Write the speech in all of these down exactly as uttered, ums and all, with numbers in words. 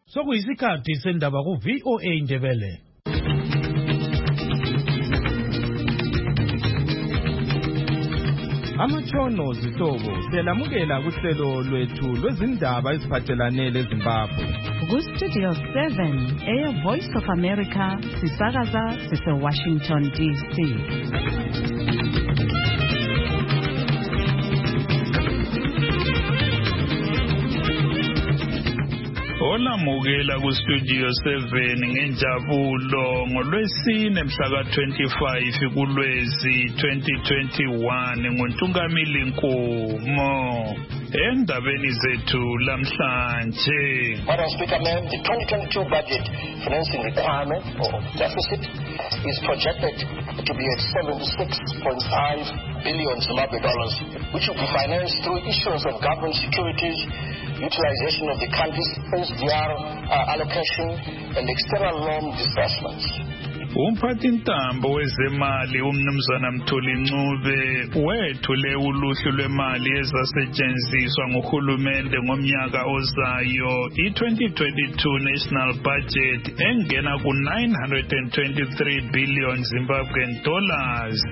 Sokuyisikhathi sendaba ku V O A Ndebele. Amatshono zihlobo selamukela kuhlelo lwethu lwezindaba eziphathelane leZimbabwe. Ku Studio seven, Air Voice of America, sisakaza sise Washington D C. Olamukela ku Studio seven ngenjabulo ngolwesine mhla twenty-five kuLwezi twenty twenty-one ngoNtungamili Nkomo endabeni zethu lamhlanje. Madam Speaker, ma'am, the twenty twenty-two budget financing requirement or deficit is projected to be at seventy-six point five billion Zimbabwe dollars, which will be financed through issuance of government securities, utilization of the country's S D R uh, allocation, and external loan disbursements. Umphathintambo wezemali umnumzana Mthuli Ncube wethule uluhlu lwemali ezasetshenziswa nguhulumende ngomnyaka ozayo i-twenty twenty-two national budget engena ku nine hundred twenty-three billion Zimbabwean dollars.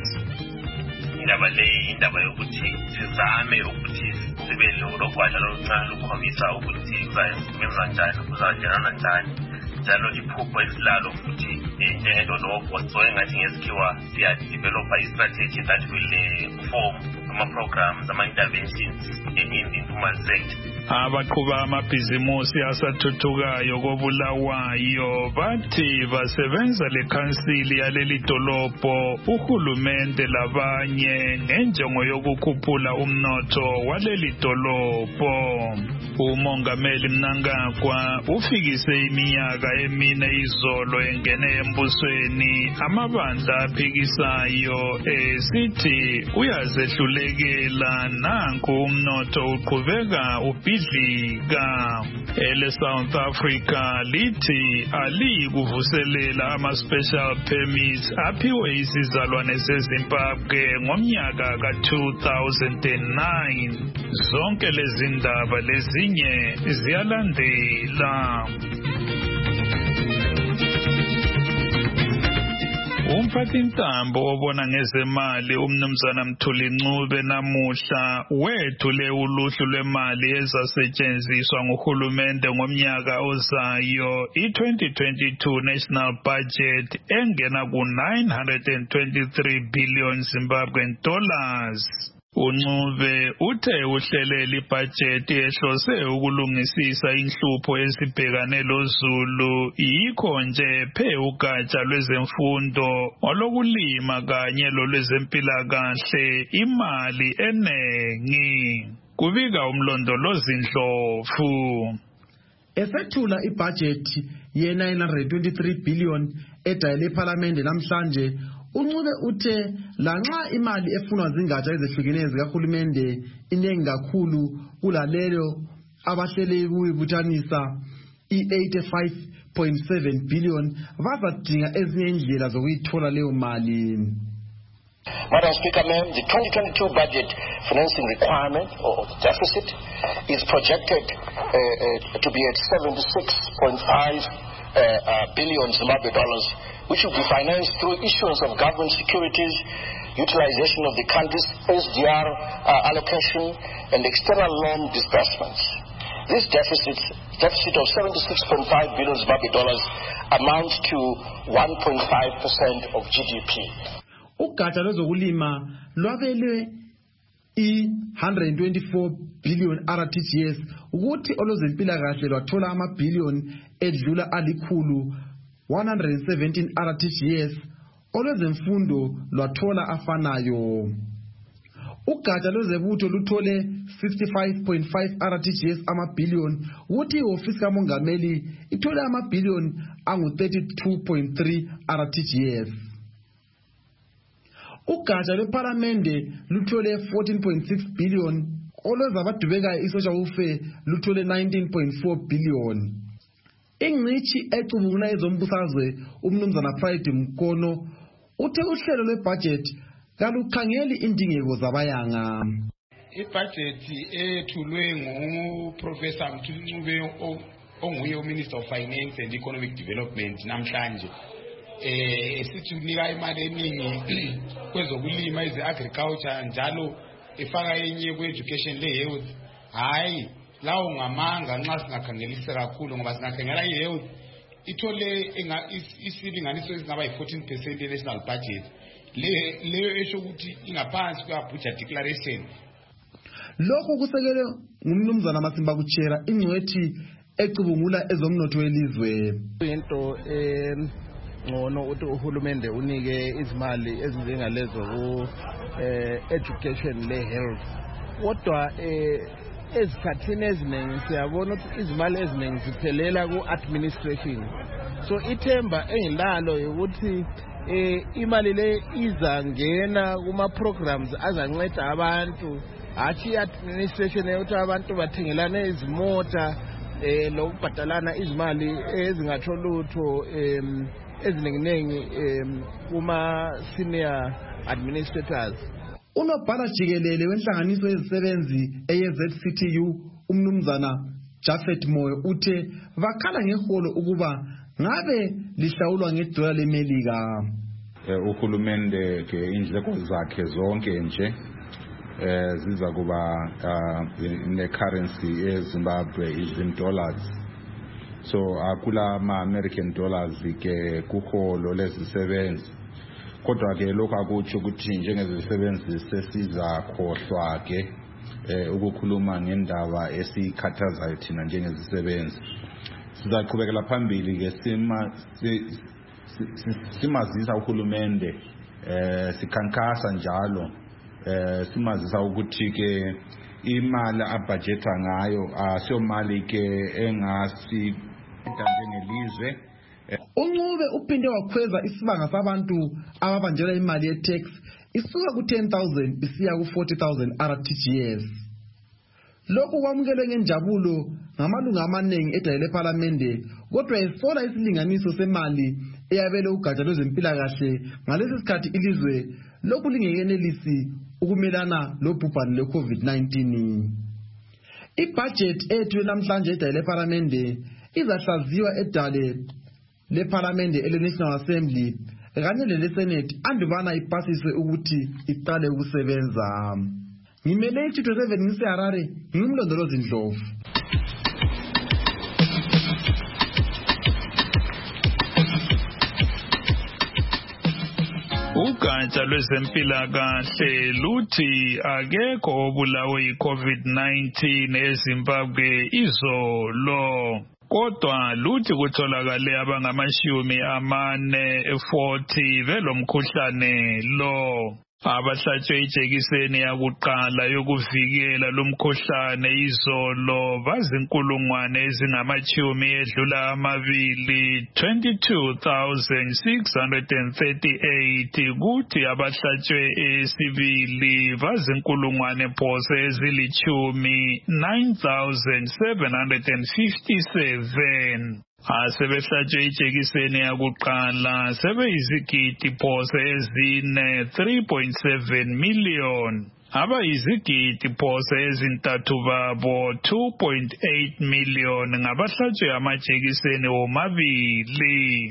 Indaba le indaba yokuthi sizame ukuthi sibe lokwadla lokuncane ukukhombisa ukuthi kuzayenza njani kuzanjana njani njalo iphupho esilalo futhi njengedolobho so engathi ngesikhiwa siyadevelopa i-strategy that will form ama-programs ama-interventions in the informal sector. Abaqhuba amabhizimusi asathuthukayo koBulawayo bathi basebenza lekhansili yaleli dolobho uhulumende labanye ngenjongo yokukhuphula umnotho waleli dolobho. Umongameli Mnangagwa ufikise iminyaka emine izolo engene embusweni amabandla aphikisayo esithi uyazehlulekela nanku umnotho uqhubeka ubhidlika. Ele South Africa lithi alikuvuselela ama-special permits aphiwe izizalwane zeZimbabwe ngomnyaka ka two thousand nine. Zonke lezi ndaba lezinye ziyalandela. Umphathintambo obona ngezemali umnumzana Mthuli Ncube namuhla wethule uluhlu lwemali ezasetshenziswa nguhulumende ngomnyaka ozayo i-twenty twenty-two national budget engena ku nine hundred twenty-three billion Zimbabwean dollars. uNcube uthe uhlelela ibhajethi ehlose ukulungisisa inhlupho esibhekane loZulu yikho nje phe ugatsha lwezemfundo olokulima kanye lolwezempilakahle imali enengi. Kubika umlondolozi Ndlovu. Esethula ibhajethi ye nine hundred twenty-three billion edayele eParliament namhlanje, uNcube uthe lanxa imali efunwa zingatsha ezehlukeneyo zikahulumende inengi kakhulu kulalelo abahlele ukuyibuthanisa i-eighty-five point seven billion bazadinga ezinye indlela zokuyithola leyo mali. Madam Speaker, ma'am, the twenty twenty-two budget financing requirement or deficit is projected uh, uh, to be at seventy-six point five uh, uh, billion Zimbabwe dollars, which will be financed through issuance of government securities, utilization of the country's S D R uh, allocation, and external loan disbursements. This deficit, deficit of seventy-six point five billion Zimbabwe dollars amounts to one point five percent of G D P. Ugatsha lwezokulima lwabelwe i one hundred twenty-four billion R T G S ukuthi olwezempilakahle lwathola amabhillion edlula alikhulu one hundred seventeen R T G S, olwezemfundo lwathola afanayo. Ugatsha lwezebutho luthole fifty-five point five R T G S amabhillion, ukuthi iofisi kamongameli ithole amabhillion angu thirty-two point three R T G S. Ugatsha lweParliamente luthole fourteen point six billion, olwezabadubekayo isocial welfare luthole nineteen point four billion. Ingcithi ecubungula ezombusazwe umnumzana Friday Mkono uthe uhlelo lwebudget kalukhangeli indingeko zabayanga. Ibudget ethulwe nguProfessor Mthuli Ncube onguye uMinister of Finance and Economic Development namhlanje eh esithi unika imali eningi kwezokulima eze-agriculture njalo efaka enye kwe-education le-health. Hayi lawo ngamanga nxa singakhangelisa kakhulu ngoba singakhangela i-health ithole isilinganiso esingaba yi-fourteen percent ye-national budget leyo esho ukuthi ingaphansi kwa-budget declaration. Lokho kusekelwe ngumnumzana Masimba Kuchera ingcwethi ecubungula ezomnotho welizwe. Into ngcono ukuthi uhulumende unike izimali ezinjengalezo ku education le health. Kodwa ezikhathini eziningi siyabona ukuthi izimali eziningi ziphelela ku administration. So ithemba engilalo ukuthi eh imali le izangena kuma programs azanceda abantu athi administration yokuthi abantu bathengelane izimota eh lokubhadalana izimali ezingatsho lutho eziningi kuma senior administrators. Unobhala jikelele wenhlanganiso yezisebenzi eye-Z C T U umnumzana Jafet Moyo uthe bakhala ngeholo ukuba ngabe lihlawulwa ngedola leMelika. Uhulumende ke indleko zakhe zonke nje eh ziza kuba ne currency eZimbabwe izim dollars. So akula ma American dollars ke kuholo lezisebenzi. Kodwa ke lokho akutsho ukuthi njengezisebenzi sesiza khohlwa ke ukukhuluma ngendaba esikhathazayo thina njengezisebenzi. Sizaqhubekela phambili ke sima simazisa uhulumende eh sikhankasa njalo eh simazisa ukuthi ke imali abudgeta ngayo asiyo mali ke engasi njengelizwe. Uncube uphinde wakhweza isibanga sabantu ababanjelwa imali ye-tax isuka ku ten thousand isiya ku forty thousand R T G S. Lokhu kwamukelwe ngenjabulo ngamalunga amaningi edale leParliamente kodwa esola isilinganiso semali eyabele ugatsha lwezempilakahle ngalesi sikhathi ilizwe lokhu lingekenelisi ukumelana lobhubhane lwe-COVID nineteen. Ibudget ethu namhlanje edale leParliamente izahlaziwa edale leParliamente ele-National Assembly kanye lele-Senate andubana ipasiswe ukuthi iqale ukusebenza. Ngimele i-two twenty-seven ngiseHarare ngimlondolozi Ndlovu. Ugatsha lwezempilakahle luthi akekho obulawe yi-COVID nineteen eZimbabwe izolo. Kodwa luthi kutholakale abangamashumi amane forty velomkhuhlane lo. Abahlatshwe ijekiseni yakuqala yokuvikela lumkhuhlane izolo bazinkulungwane ezingamachumi edlula amabili twenty-two thousand six hundred thirty-eight kuthi abahlatshwe esibili bazinkulungwane phose ezilichumi nine thousand seven hundred fifty-seven. Asebehlatshwe ijekiseni yakuqala sebeyizigidi phose ezine three point seven million. Abayizigidi phose ezintathu babo two point eight million ngabahlatshwe amajekiseni omabili.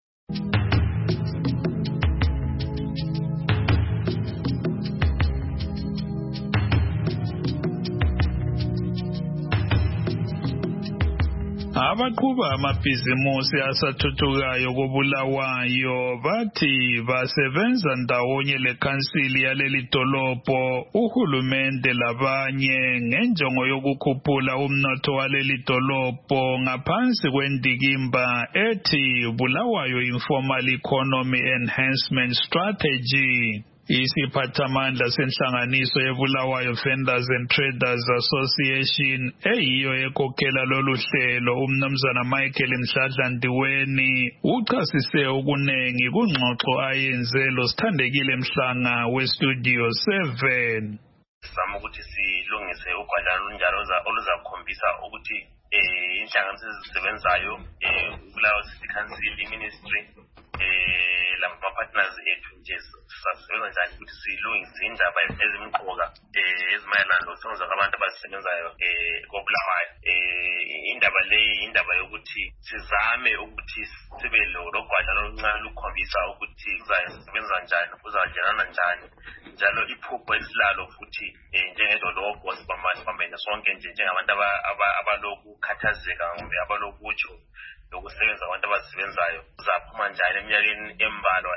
Abaqhuba amabhizimusi asathuthukayo koBulawayo bathi basebenza ndawonye lekhansili yaleli dolobho uhulumende labanye ngenjongo yokukhuphula umnotho waleli dolobho ngaphansi kwendikimba ethi Bulawayo Informal Economy Enhancement Strategy. Isiphathamandla senhlanganiso yeBulawayo Vendors and Traders Association eyiyo ekhokhela lolu hlelo umnumzana Michael Mhladla-Ndiweni uchasise okunengi kungxoxo ayenze losithandekile Mhlanga weStudio seven. Sizama ukuthi silungise ugwadlana lunjalo oluzakhombisa ukuthi eh inhlanganiso ezisebenzayo eh Bulawayo City Council iMinistry eh lama partners ethu nje sasebenza njani ukuthi silungise indaba ezimqoka eh ezimayelana nosonza abantu abasebenzayo eh koBulawayo eh indaba le indaba sizame ukuthi sibe logwadla oluncane lukhombisa ukuthi uzasebenza kanjani uzajenana njani njalo iphupho esilalo futhi njengedolobho sibambane sonke nje njengabantu abaloku khathazeka kumbe abalokutsho lokusebenza abantu abasebenzayo uzaphuma njani eminyakeni embalwa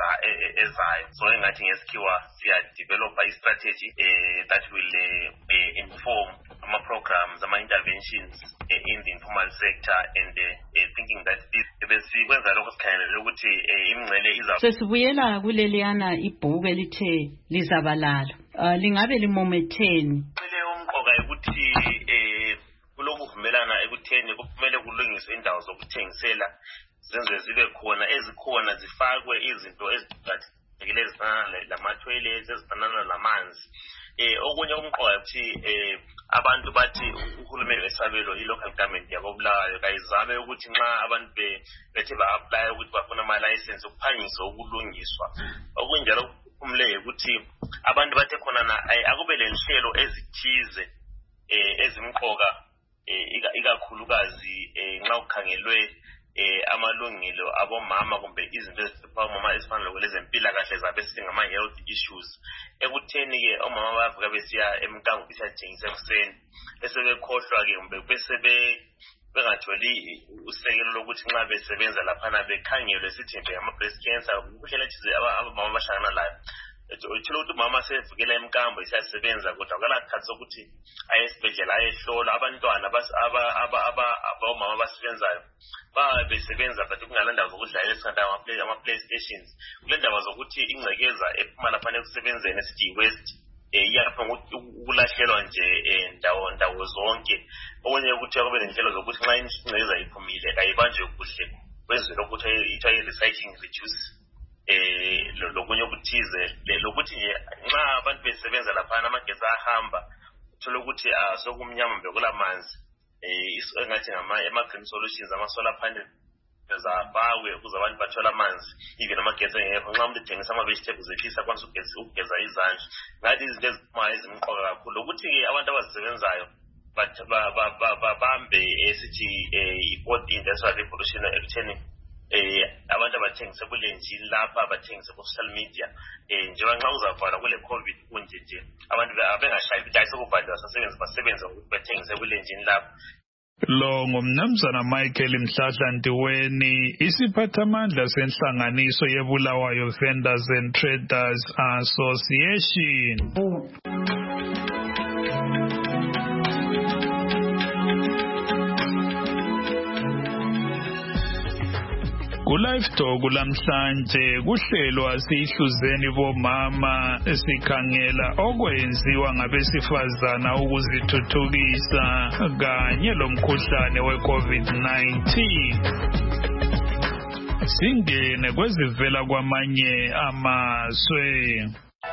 ezayo. So engathi ngesikhiwa siya develop a strategy that will inform ama programs ama interventions in the informal sector and thinking that this besikwenza lokho sikhangelele ukuthi imingcele iza. Sesibuyela kuleliyana ibhuku elithe lizabalala lingabe limometheni. Kumele umqoka ukuthi kulokuvumelana ekutheni kumele kulungiswe indawo zokuthengisela zenze zibe khona ezikhona zifakwe izinto eziqakathekile ezifana lama-toilets ezifana lamanzi. Eh okunye umqoka ukuthi eh abantu bathi uhulumeni wesabelo i-local government yakobulawayo kayizame ukuthi nxa abantu bethe ba-apply ukuthi bafuna ama-license ukuphangisa ukulungiswa. Okunjalo kumele ukuthi abantu bathe khona na akube le nhlelo ezithize eh ezimqoka ikakhulukazi nxa ukhangelwe amalungelo abomama kumbe izinto ezifana mama ezifana lokwelezempilakahle zabesingama ama-health issues ekutheni ke omama bavuka besiya emnkango besiyathengisa ekuseni bese bekhohlwa ke kumbe bese bengatholi usekelo lokuthi nxa besebenza laphana bekhangelwe sithi nje ama-breast cancer kuhlela thize abamama bahlangana layo. Utshilo ukuthi umama sevukela emkambo isiyasebenza kodwa akalasikhathi sokuthi aye esibhedlela ayehlolwa abantwana abomama abasebenzayo besebenza but kungalandawo zokudlala esikhathi ama-playstations kule ndawo zokuthi ingcekeza ephuma laphana ekusebenzeni esithi i-west iyapha ukulahlelwa nje ndawo ndawo zonke. Okunye ukuthi akube nenhlelo zokuthi nxa ingcekeza iphumile kayibanjwe kuhle kwenzela ukuthi ithiwa i-recycling reduce eh lokunye okuthize lokuthi nje nxa abantu besebenza laphana amagesi ahamba uthola ukuthi sokumnyama mbe kulamanzi eh engathi ama-green solutions ama-solar panel zafakwe ukuze abantu bathola amanzi even amagesi engekho nxa umuntu ethengisa ama-vegetables ephisa akwanisa ukugeza izandla. Ngathi izinto eziphumayo ezimqoka kakhulu ukuthi-ke abantu abazisebenzayo babambe esithi i-fourth industrial revolution ekutheni eh abantu abathengisa kulenjini lapha abathengisa ku social media eh njengoba nxa uzavala kule covid kunje nje abantu bengashayi ukuthi ayisokuvaliwa asasebenza basebenza ukuthi bathengise kulenjini lapha. Lo ngumnumzana Michael Mhlahla Ntiweni isiphathamandla senhlanganiso yeBulawayo Vendors and Traders Association. Ku-Live Talk lamhlanje kuhlelwa sihluzeni bomama sikhangela okwenziwa ngabesifazana ukuzithuthukisa kanye lomkhuhlane we-COVID nineteen. Singene kwezivela kwamanye amazwe.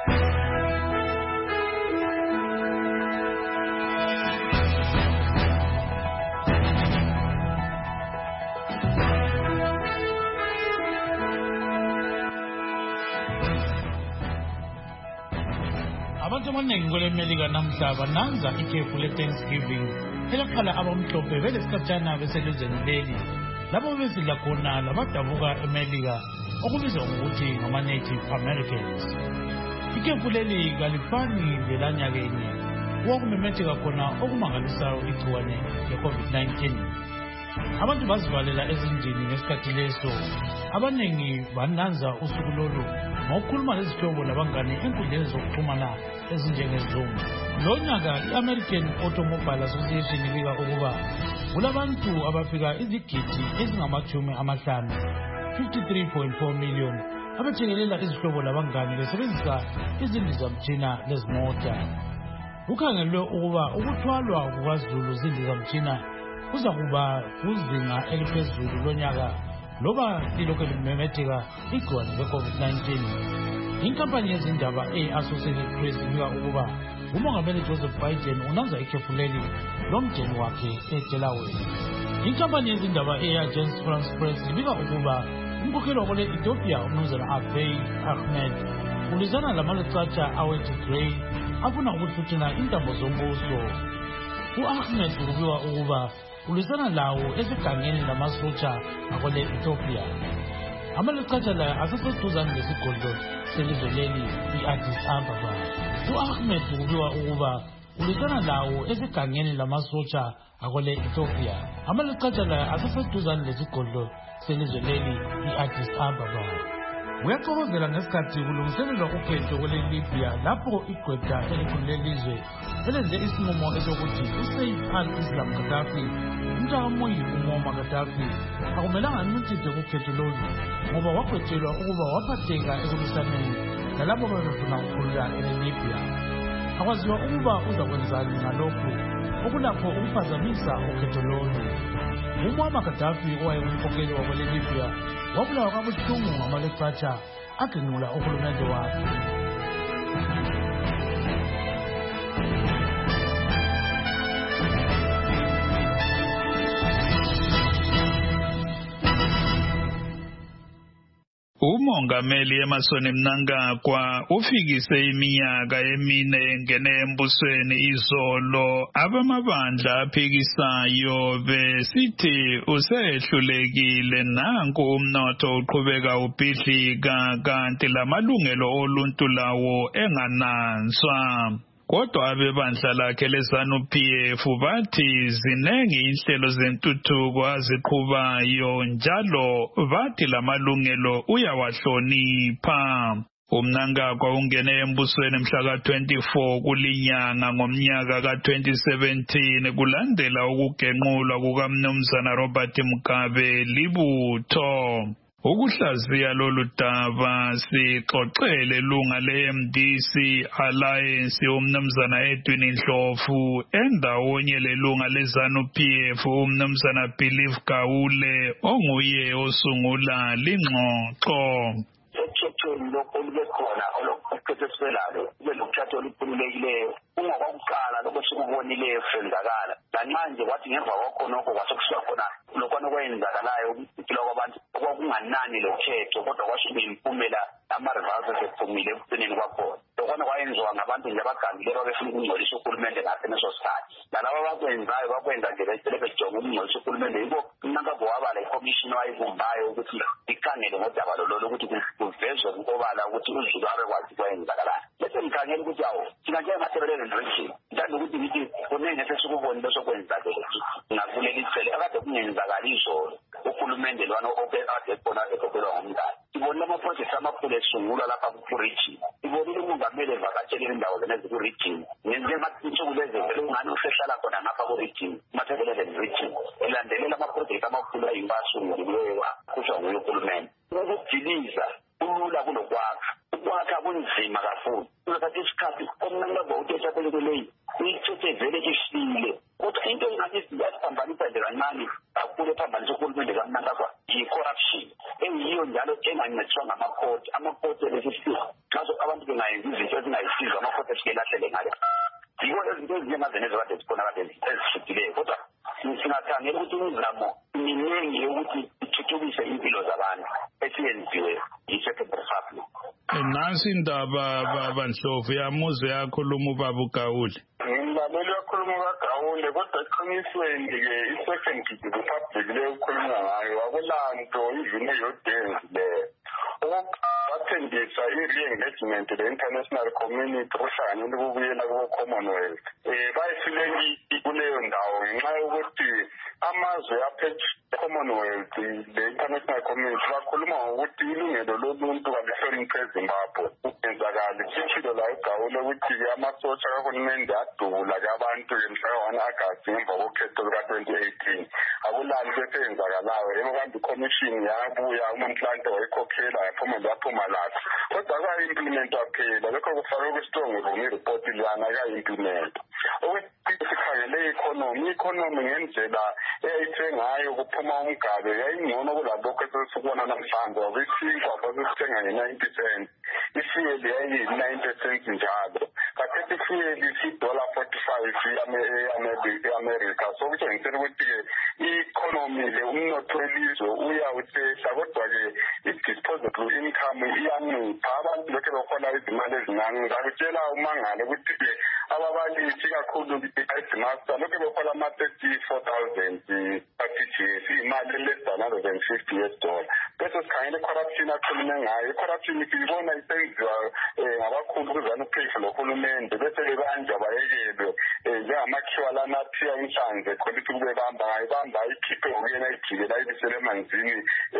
Abantu abaningi kule Melika namhla bananza ikhefu le-Thanksgiving elaqala abamhlophe belesikhatshana beselizweni leli lapho besidla khona labadabuka eMelika okubizwa ngokuthi ngama-Native Americans. Ikhefu leli kalifani lelanyakenye okumemetheka khona okumangalisayo igciwane le-COVID nineteen. Abantu bazivalela ezindlini ngesikhathi leso. Abaningi bananza usuku lolu ngokukhuluma lezihlobo labangane enkundleni zokuxhumana ezinjengeZoom. Lo nyaka i-American Automobile Association ibika ukuba kulabantu abafika izigidi ezingamachumi amahlanu fifty-three point four million abathekelela izihlobo labangane besebenzisa izindizamtshina lezimota. Kukhangelwe ukuba ukuthwalwa kukaZulu zindizamtshina kuza kuba kuzinga eliphezulu lonyaka loba lilokhu limemetheka igciwane le-COVID nineteen. Inkampani yezindaba e-Associated Press ibika ukuba umongameli Joseph Biden unanza ikhefu leli lomndeni wakhe eDelaware. Inkampani yezindaba e-Agence France Press ibika ukuba umkhokheli wale-Ethiopia umnumzana Abiy Ahmed ulizana lamalucatsha awe-Tigray afuna ukuthuthela intambo zombuso. U-Ahmed kubikwa ukuba ulwisana lawo esigangeni lamasotsha akole Ethiopia. Amaliqhaza la aseseduzane lesigodlo selizwe leli i-Addis Ababa. U-Ahmed kubiwa ukuba ulwisana lawo esigangeni lamasotsha akole Ethiopia. Amaliqhaza la aseseduzane lesigodlo selizwe leli i-Addis Ababa. Uyaxokozela ngesikhathi kulungiselelwa ukhetho kwele Libya lapho igqwetha elikhulu lelizwe elenze isinqumo esokuthi uSaif al-Islam Gaddafi umntamoyi uMuammar Gaddafi akumelanga ancintise kukhetho lolu ngoba wagwetshelwa ukuba waphatheka ekulwisaneni lalabo bebefuna ukukhulula eLibya. Akwaziwa ukuba uzakwenzani ngalokhu okulapho ukuphazamisa ukhetho lolu. uMuammar Gaddafi owayengumkhokheli wakwele Libya wabulawa kabuhlungu ngamaleqhaza agenqula uhulumende wakhe. Umongameli Emmerson Mnangagwa ufikise iminyaka emine engene embusweni izolo abamabandla aphikisayo besithi usehlulekile nanku umnotho uqhubeka ubhidlika kanti lamalungelo oluntu lawo engananzwa. Kodwa abebandla lakhe leZANU-P F bathi zinengi inhlelo zentuthuko aziqhubayo njalo bathi lamalungelo uyawahlonipha. uMnangagwa ungene embusweni mhla ka twenty-four kulinyanga ngomnyaka ka twenty seventeen kulandela ukugenqulwa kukaMnumzana Robert Mugabe libutho. Ukuhlaziya lolu daba sixoxele lunga le-M D C Alliance uMnumzana Edwin Ndlovu endawonye lelunga leZANU-P F uMnumzana Believe Gawule onguye osungula lingxoxo. Uthethweni lokho olubekhona olokukhethiselayo kube nokuthatha olukhululekileyo ungakwakuqala lokho sikubonileyo senzakala lanxa kwathi ngemva kwakho nokho kwasokusuka khona lokho okwenzakalayo ukuphila kwabantu okwakunganani lokhetho kodwa kwashibe impumela ama-results esephumile ekugcineni kwakhona. Lokho kwayenziwa ngabantu nje abagangile babefuna ukungcolisa uhulumende ngaseneso sikhathi. Nalabo abakwenzayo bakwenza nje becele bejonga ukungcolisa uhulumende. Yikho uMnangagwa wabala ikhomishini owayibumbayo ukuthi ikhangele ngodaba lolo ukuthi kuvezwe ukobala ukuthi uZulu abekwazi kwenzakalayo. Bese ngikhangela ukuthi awu thina njengamathebelele region ngithanda ukuthi ngithi kunenge sesikubonile sokwenzakela ngakulela icele akade kungenzakala izolo uhulumende lwana okade khona ekhokhelwa ngomntana. Sibonile amaprojekthi amakhulu esungulwa lapha ku-region. Sibonile umongameli evakatshele indawo zenezi ku-region. Njengamathuku lezevele ungani usehlala khona ngapha ku-region mathebelele region elandelela amaprojekthi amakhulu ayimbasunguliweyo akhutshwa nguye uhulumende. Ukudiliza kulula kunokwakha. Ukwakha kunzima kakhulu. Uzathatha isikhathi uMnangagwa uthetha kwelekeleyi uyithethe vele ifile. Kodwa into engathi siyaphambanisa nje kancane kakhulu ephambanisa uhulumende kaMnangagwa yi-corruption engiyiyo njalo engancediswa ngamakhoti. Amakhoti lesisiza ngazo abantu bengayenzi izinto ezingayisiza amakhoti esikelahlele ngayo. Yiko ezinto ezinjengazenezi kade zikhona kade ezishitileyo kodwa singakhangela ukuthi imizamo miningi yokuthi ithuthukise impilo zabantu esiyenziwe yi-Second Republic. Nansi indaba baba Ndlovu yamuze yakhuluma ubaba uGawule. Ngilaleli yakhuluma uGawule kodwa eqinisweni-ke i-Second Republic le ukhuluma ngayo akulanto even eyodenzi leyo. Bathembisa i-re-engagement le-international community kuhlanganele ukubuyela kubo-Commonwealth. Um bayisileki kuleyo ndawo ngenxa yokuthi amazwe aphethe Commonwealth le-international community bakhuluma ngokuthi ilungelo loluntu kalihloniphe eZimbabwe. Kwenzakala sitshilo la uGawule ukuthi-ke amasotsha kahulumende adula-ke abantu-ke mhla ka-one Agasti ngemva kokhetho luka-twenty eighteen. Akulanto eseyenzakalayo yebo kanti ikhomishini yabuya uMontlante wayikhokhela yaphuma yaphuma lapho. Kodwa akayi-implementwa phela lokho kufake kwi-strong room iripoti lana akayi-implement. Ukuthi sikhangele i-economy i-economy ngendlela eyayithe ngayo kuphuma uMgabe yayingcono kulalokho esesibona namhlanje ngoba isinkwa basisithenga nge-ninety cents. Ifuel yayi-nine percent njalo. Kathethi ifuel isi-dollar forty-five e-America. So kutshengisela ukuthi-ke i-economy le umnotho welizwe uyawusehla kodwa-ke i-disposable income iyancipha. Abantu lokhu behola izimali ezincane. Ngakutshela umangalo ukuthi-ke ababalisi kakhulu i-headmaster lokhu bekhona ama-thirty-four thousand R T G S imali less than one hundred and fifty US dollar. Bese sikhangela i-corruption akhulume ngayo. I-corruption siyibona isenziwa ngabakhulu kuzana uphefu lohulumende bese-ke banjwa bayekelwe njengamakhiwa lana athiya inhlanze khona ukuthi kube bamba ngayibamba ikhiphe ukuyena ijikela ibisele emanzini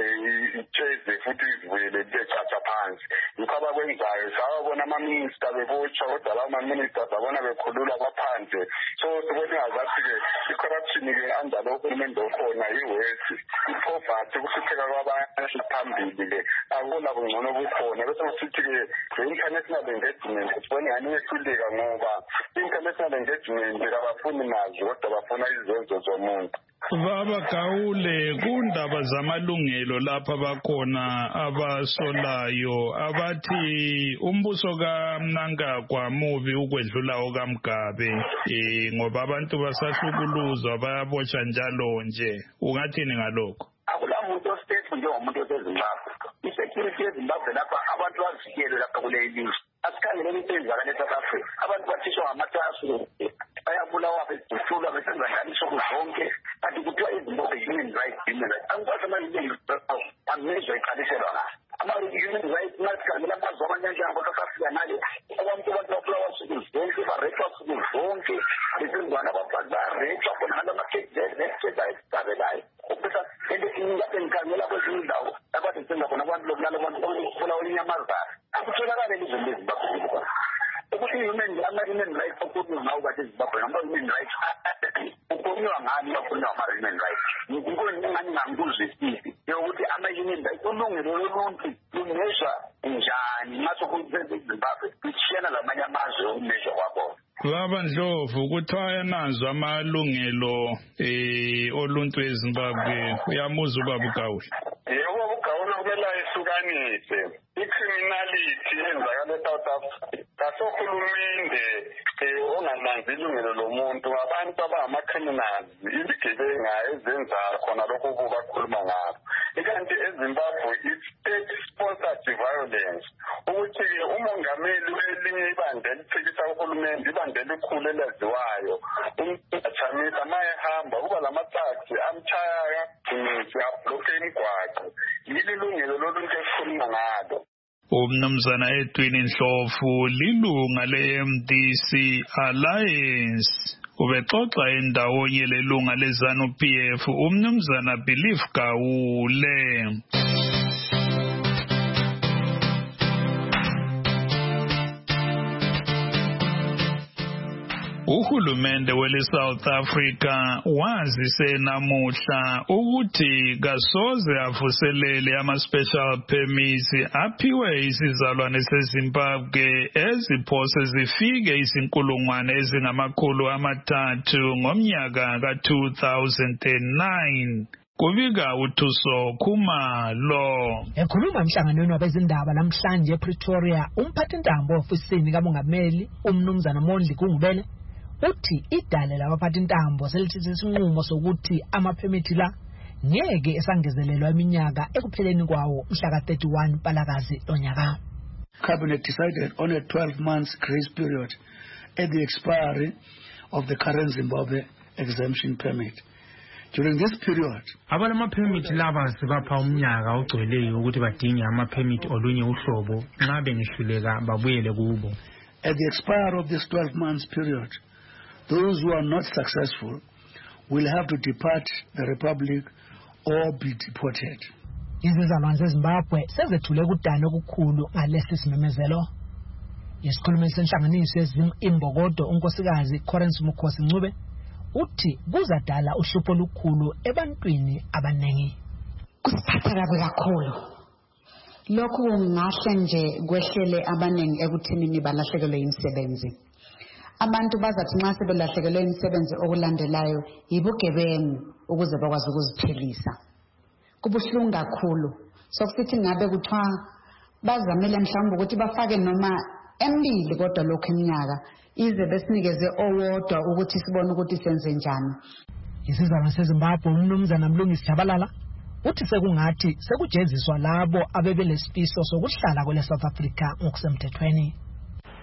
itsheze futhi izivuyele liyechacha phansi. Yikho abakwenzayo sababona ama-minister bebotshwa kodwa lawo ma-ministers abona bekhulula baphandle. So sibona ingazathi-ke i-corruption-ke anjalo uhulumende okhona i-worse i-poverty ukuhlupheka kwabantu phambili-ke akula bungcono bukhona. Bese kusithi-ke le-international engagement sibona ingani iyehluleka ngoba i-international engagement abafuni nazo kodwa bafuna izenzo zomuntu. Baba Gaule, kundaba zamalungelo lapha bakhona abasolayo abathi umbuso kaMnangagwa mubi ukwedlula okaMgabe eh ngoba abantu basahlukuluzwa bayabotsha njalo nje. Ungathini ngalokho? Akula muntu ostate njengomuntu oseZimbabwe. Isecurity yeZimbabwe lapha abantu bazivikele lapha kule ilizwe. Asikhangele impenza le South Africa. Abantu bathishwa ngamathasi. Bayabulawa beduhlulwa besenza njani sokuzonke. Kanti kuthiwa iZimbabwe human rights human rights. Angikwazi ama-human rights amezwe iqalishelwa ngayo. Ama-human rights masikhangela amazwe amanyanja ngoba Afrika nale abantu abantu babulawa suku zonke barethwa suku zonke. Besenzwana abafazi barethwa khona ngala ma-cages nesikhetha esicabelayo. Ubesa ende ingaphe ngikhangela kwezinye indawo abathi senza khona abantu lokulala abantu okufuna inyamazana. Akutholakala elizweni leZimbabwe. Ukuthi human ama-human rights okukhulunywa ngawo kade eZimbabwe ama-human rights kukhulunywa ngani bakhulunywa ngama-human rights. Ngikubona ingani ngangikuzwisisi yokuthi ama-human rights ulungelo loluntu lumeshwa njani ngaso kuZimbabwe kushiyana lamanye amazwe okumeshwa kwabona. Baba Ndlovu kuthiwa yanazwa amalungelo eh oluntu eZimbabwe uyamuza ubaba uGaule. Yebo uGaule kumele ayihlukanise i-criminality yenzakala eSouth Africa. Kasohulumende ongananzi ilungelo lomuntu abantu abangama-criminals izigebenga ezenza khona lokho kubakhuluma ngabo. Ikanti eZimbabwe i-state sponsored violence ukuthi-ke umongameli welinye ibandla elithekisa uhulumende ibandla elikhulu elaziwayo umachamisa ma ehamba kuba lama-taxi amchaya kagcinizi ablokhe imigwaqo. Yili lungelo loluntu esikhuluma ngalo. Umnumzana Edwin Ndlovu lilunga le-M D C Alliance ubexoxa endawonye lelunga leZANU P F umnumzana Belief Gaule. Uhulumende wele South Africa wazise namuhla ukuthi kasoze avuselele ama special permits aphiwe isizalwane seZimbabwe eziphose zifike izinkulungwane ezingamakhulu amathathu ngomnyaka ka two thousand nine. Kubika uThuso Khumalo. Ekhuluma emhlanganweni wabezindaba namhlanje ePretoria, umphathintambo ofisini kamongameli umnumzana Mondli Gungubele uthi idale labaphathintambo selithethe isinqumo sokuthi amaphemithi la ngeke esangezelelwa iminyaka ekupheleni kwawo mhla ka thirty-one Mpalakazi lonyaka. Cabinet decided on a twelve months grace period at the expiry of the current Zimbabwe exemption permit. During this period, abala ma-permit laba sibapha umnyaka ogcweleyo ukuthi badinge ama-permit olunye uhlobo nxa bengihluleka babuyele kubo. At the expiry of this twelve months period, those who are not successful will have to depart the republic or be deported. Izizalwane zeZimbabwe sezethule kudana okukhulu ngalesi simemezelo. Isikhulumi senhlanganiso yeZimbokodo unkosikazi Corrence Mukhosi Ncube uthi kuzadala uhlupho olukhulu ebantwini abanengi. Kusiphatha kabi kakhulu. Lokhu kungahle nje kwehlele abanengi ekuthenini balahlekelwe imisebenzi. Abantu bazathi nxa sebelahlekelwe imisebenzi okulandelayo yibugebengu ukuze bakwazi ukuziphelisa. Kubuhlungu kakhulu. Sokusithi ngabe kuthiwa bazamele mhlawumbe ukuthi bafake noma emibili kodwa lokho eminyaka ize besinikeze owodwa ukuthi sibone ukuthi senze njani. Isizalwane seZimbabwe umnumzana Mlungisi Jabalala uthi sekungathi sekujeziswa labo abebelesifiso sokuhlala kwele South Africa ngokusemthethweni.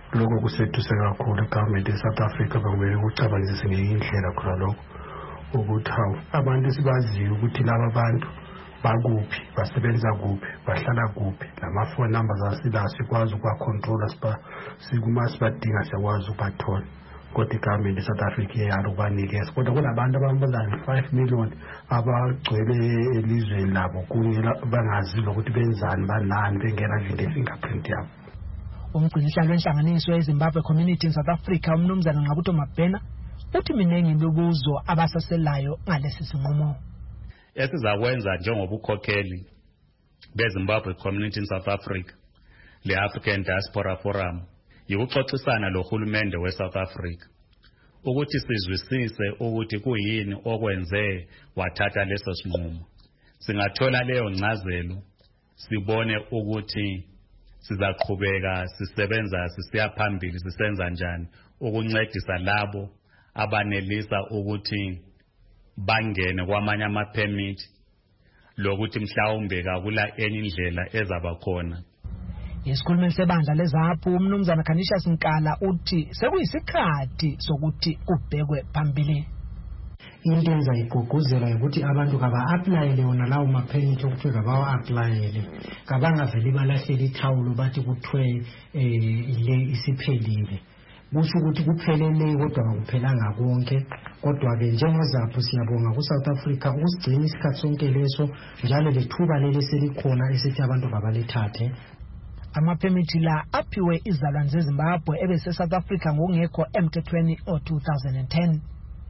lokho kusethusa kakhulu government eSouth Africa bekumele ukucabangise ngenye indlela khona lokho ukuthi hawu abantu sibaziyo ukuthi laba bantu bakuphi basebenza kuphi bahlala kuphi lama phone numbers asila sikwazi ukubacontrola siba sikuma sibadinga siyakwazi ukubathola kodwa igovernment eSouth Africa iyalo ukubanikeza kodwa kunabantu abambalana five million abagcwele elizweni labo kunye bangazi ukuthi benzani banani bengena nje ngefingerprint yabo. Umgcinisihlalo wenhlanganiso yeZimbabwe Community in South Africa umnumzana Nqabuto Mabhena uthi minengi imibuzo abasaselayo ngalesi sinqumo. Esizakwenza njengobukhokheli beZimbabwe Community in South Africa le African Diaspora Forum yikuxoxisana lohulumende weSouth Africa ukuthi sizwisise ukuthi kuyini okwenze wathatha leso sinqumo. Singathola leyo ncazelo sibone ukuthi sizaqhubeka sisebenza sisiya phambili sisenza njani ukuncedisa labo abanelisa ukuthi bangene kwamanye ama permit lokuthi mhlawumbe kakula enye indlela ezaba khona. Isikhulumeli sebandla leZAPU umnumzana Canisius Nkala uthi sekuyisikhathi sokuthi kubhekwe phambili. Into enzayiquguzela ukuthi abantu kaba applyele wona lawo ma permit ukuthi kabawa applyele kabangaveli balahlela ithawulo bathi kuthiwe ile isiphelile. Kusho ukuthi kuphelele kodwa akuphelanga konke kodwa ke njengoZAPU siyabonga ku South Africa usigcina isikhathi sonke leso njalo lethuba leli selikhona esithi abantu babalethathe. Amaphemithi la aphiwe izalwane zeZimbabwe ebese South Africa ngokungekho emthethweni o two thousand ten.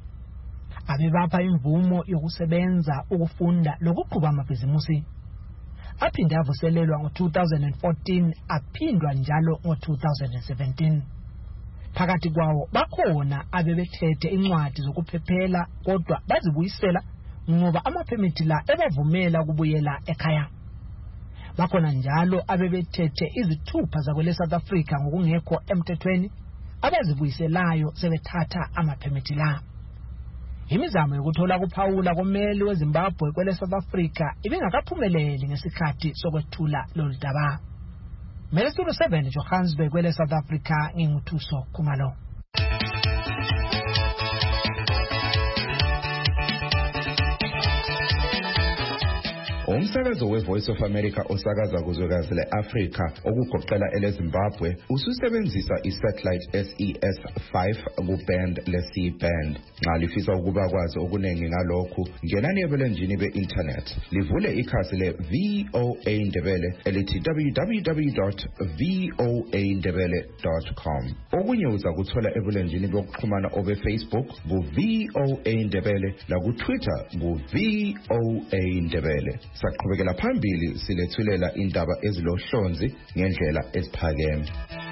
Abebapha imvumo yokusebenza ukufunda lokuqhuba amabhizimusi. Aphinde avuselelwa ngo two thousand fourteen aphindwa njalo ngo two thousand seventeen. Phakathi kwawo bakhona abebethethe incwadi zokuphephela kodwa bazibuyisela ngoba amaphemithi la ebavumela ukubuyela ekhaya. Bakhona njalo abebethethe izithupha zakwele South Africa ngokungekho emthethweni abazibuyiselayo sebethatha amaphemithi la. Imizamo yokuthola kuphawula komeli weZimbabwe kwele South Africa ibingakaphumeleli ngesikhathi sokwethula lolu daba. Melisulu seven Johannesburg kwele South Africa nginguthuso Khumalo. Umsakazo weVoice of America osakaza kuzwekazi leAfrika okugoqela eleZimbabwe ususebenzisa isatellite S E S five kuband le-C band. Nxa lifisa ukuba kwazi okunengi ngalokhu ngenani ebulenjini be-internet livule ikhasi le-V O A Ndebele elithi w w w dot v o a ndebele dot com. Okunye uzakuthola ebulenjini bokuxhumana obe-Facebook ku-V O A Ndebele laku-Twitter ku-V O A Ndebele. Saqhubekela phambili silethulela indaba ezilohlonzi ngendlela esiphakeme.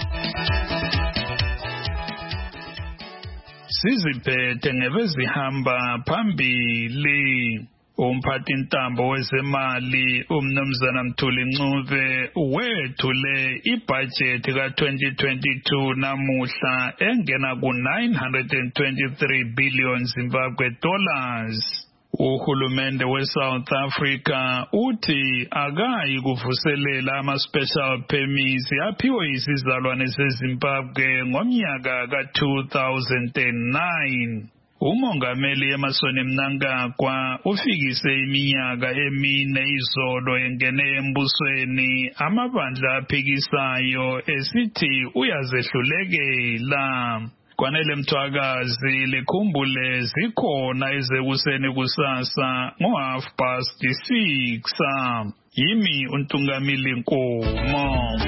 Siziphethe ngebezihamba phambili. Umphathi intambo wezemali umnumzana Mthuli Ncube wethule ibudget ka twenty twenty-two namuhla engena ku nine hundred twenty-three billion Zimbabwe dollars. Uhulumende weSouth Africa uthi akayi kuvuselela ama-special permits aphiwe izizalwane zeZimbabwe ngomnyaka ka two thousand nine. Umongameli Emmerson Mnangagwa ufikise iminyaka emine izolo engene embusweni amabandla aphikisayo esithi uyazehlulekela. Kwanele Mthwakazi likhumbule zikhona ezekuseni kusasa ngo half past six. Yimi uNtungamili Nkomo.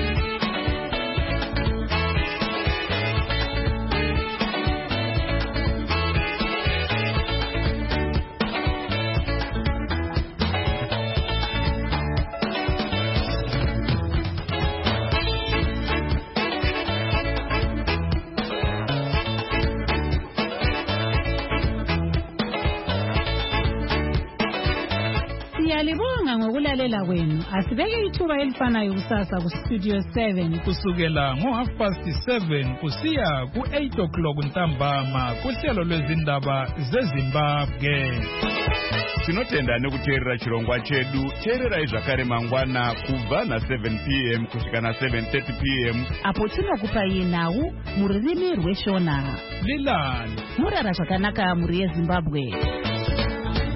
Siyalibonga ngokulalela kwenu. Asibeke ithuba elifanayo kusasa ku Studio seven kusukela ngo half past seven kusiya ku eight o'clock ntambama kuhlelo lwezindaba zeZimbabwe. tinotenda nekuteerera chirongwa chedu. teererai zvakare mangwana kubva na-seven p m kusvika na-seven thirty p m apo tinokupai nhau mururimi rweshona. lilani murara zvakanaka muri yezimbabwe.